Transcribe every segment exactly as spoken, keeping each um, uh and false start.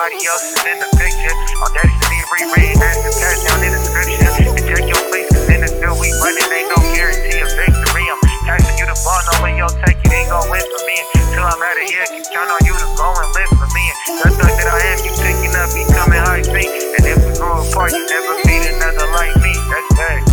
everybody else is in the picture. Audacity, reread, ask the pass down in the description. And check your place, cause in the field we running, ain't no guarantee of victory. I'm passing you the ball, knowing your take, it ain't gon' win for me. Till I'm out of here, keep counting on you to go and live for me. The thug that I am, you picking up, becoming high speed. And if we grow apart, you never meet another like me. That's facts.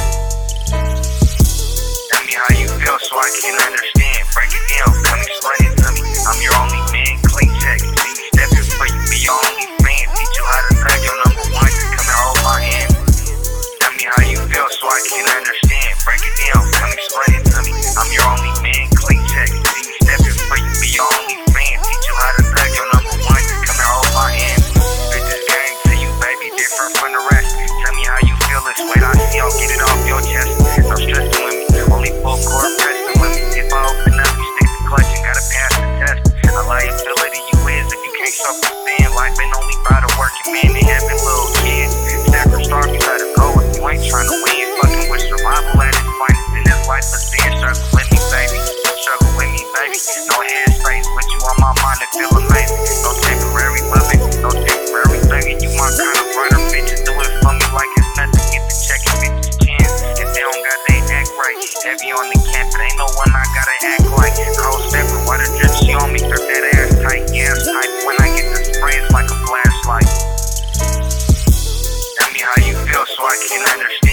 Tell me how you feel so I can understand. Break it down, come explain it to me. I'm your only man, clean check. See me stepping for you, be your only fan. Teach you how to tag your number one, come and hold my hand. Tell me how you feel so I can understand. Break it down, come explain it to me. I'm your only man, clean check. See me stepping for you, be your only fan. Teach you how to tag your number one, come and hold my hand. Spit this game to you, baby, different from the rest. Tell me how you feel this way, I see I'll get it off your chest. No stressing with me, only full court pressing with me. If I open up, you stick the clutch and gotta pass the test. A liability you is if you can't self-sustain. Life ain't only about a working man and having little kids. Never starve, you gotta go if you ain't trying to win. Fucking with survival at its finest in this life, but then struggle with me, baby. Struggle with me, baby. No headspace with you on my mind and feel amazing. No temporary loving, no temporary begging. You my kind of brother, bitches do it for me like it's nothing. Get the check and bitches chance. If they don't got they act right, heavy on the camp, but ain't no one I gotta act like. Cold stepper, water drip, she on me, grip that ass tight, yeah, it's tight. When I get the spray, it's like a flashlight. Tell me how you feel so I can understand.